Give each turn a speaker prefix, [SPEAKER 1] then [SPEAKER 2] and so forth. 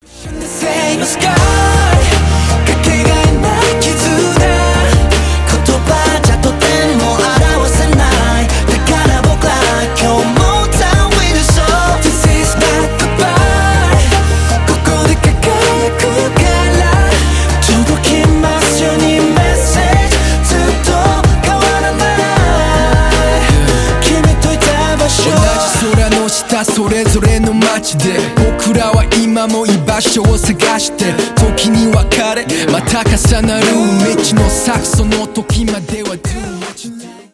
[SPEAKER 1] それぞれの街で僕らは今も居場所を探して時に別れまた重なる道の先その時までは